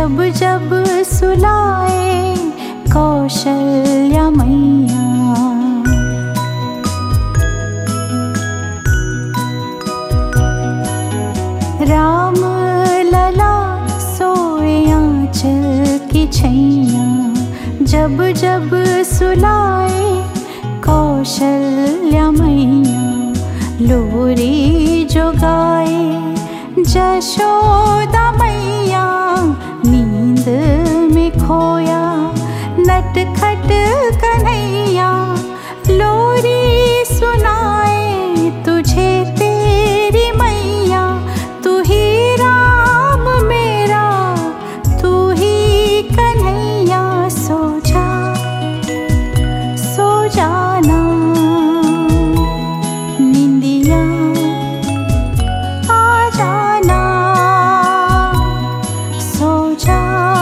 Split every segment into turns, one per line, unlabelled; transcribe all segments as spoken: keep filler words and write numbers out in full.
जब जब सुलाए कौशल्या मैया। राम लला सोए आंचल की छैया, जब जब सुलाए कौशल्या मैया। लोरी जो गाए जशोदा मैया, नींद में खोया नटखट कन्हैया। लोरी सुनाए तुझे तेरी मैया, तू ही राम मेरा तू ही कन्हैया। सो जा सो जाना निंदिया आ जाना। सो जा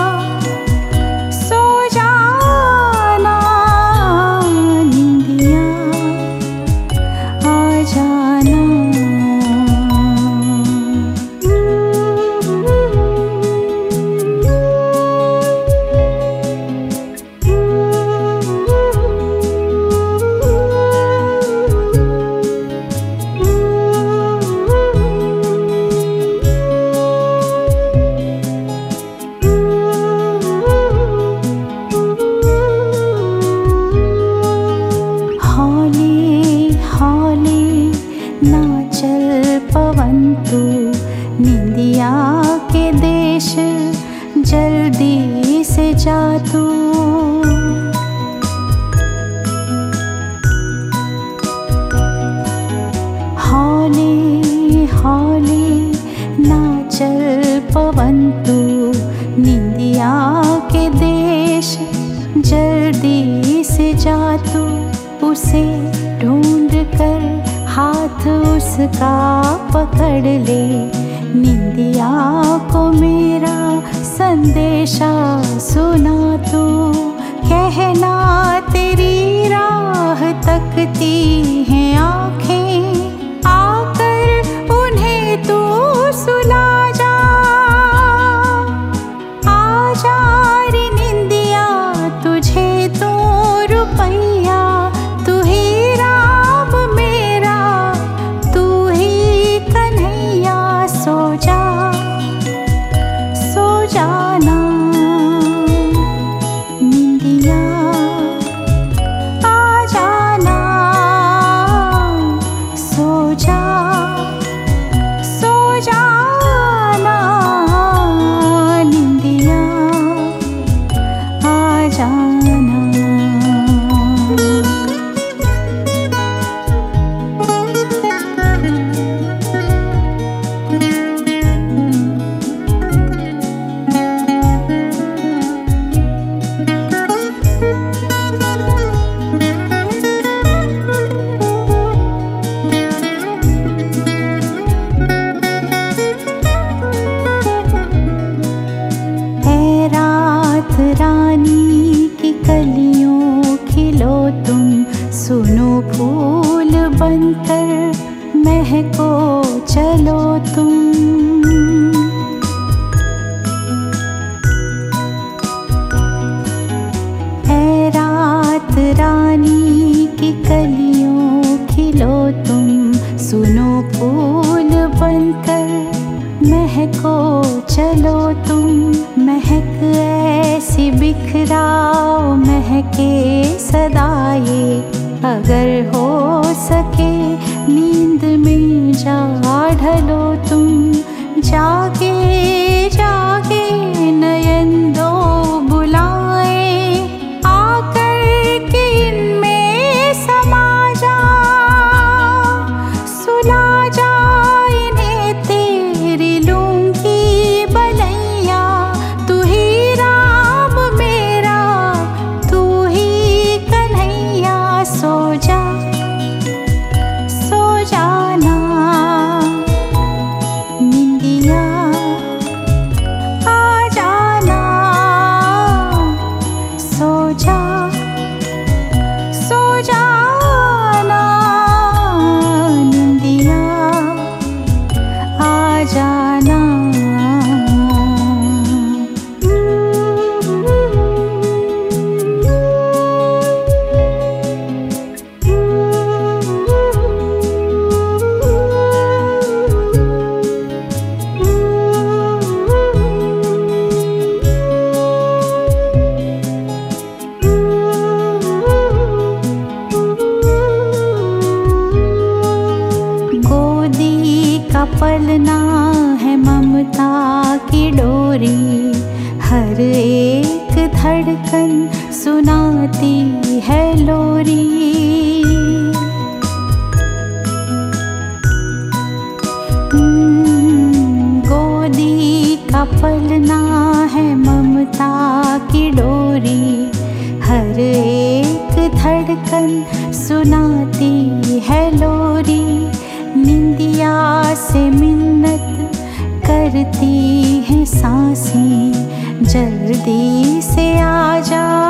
सो जाना निंदिया आ जाना। निंदिया के देश जल्दी से जा तू। हौले हौले ना चल पवन तू, निंदिया के देश जल्दी से जा तू। उसे ढूंढ कर हाथ उसका पकड़ ले, निंदिया को मेरा संदेशा सुना तू। कहना तेरी राह तकती हैं आँखें, आकर उन्हें तू सुला जा। आ जा रे निंदिया तुझे तो रुपैया, तू ही राम मेरा तू ही कन्हैया। सो जा सो जाना निंदिया आ जाना। सो जा सो जाना निंदिया आ जाना। रानी की कलियों खिलो तुम, सुनो फूल बनकर महको चलो तुम। ऐ रात रानी की कलियों खिलो तुम, सुनो फूल बनकर महको चलो तुम। महक ऐसी बिखराओ महके सदा ये, अगर हो सके नींद में जा ढलो तुम। जागे जागे नयन दो बुलाए, आकर के इनमें समा जा। सुला जा इन्हें तेरी लूंगी बलैया, तू ही राम मेरा तू ही कन्हैया। सो जा सो जाना निंदिया आ जाना। सो जा सो जाना निंदिया आ जाना। ममता की डोरी, हर एक धड़कन सुनाती है लोरी। गोदी का पलना है ममता की डोरी, हर एक धड़कन सुनाती है लोरी। निंदिया से मिन्नत करती हैं सांसें, जल्दी से आजा